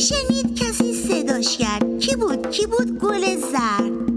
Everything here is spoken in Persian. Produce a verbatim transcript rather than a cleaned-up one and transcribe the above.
شنید کسی صداش کرد. کی بود کی بود گل زرد؟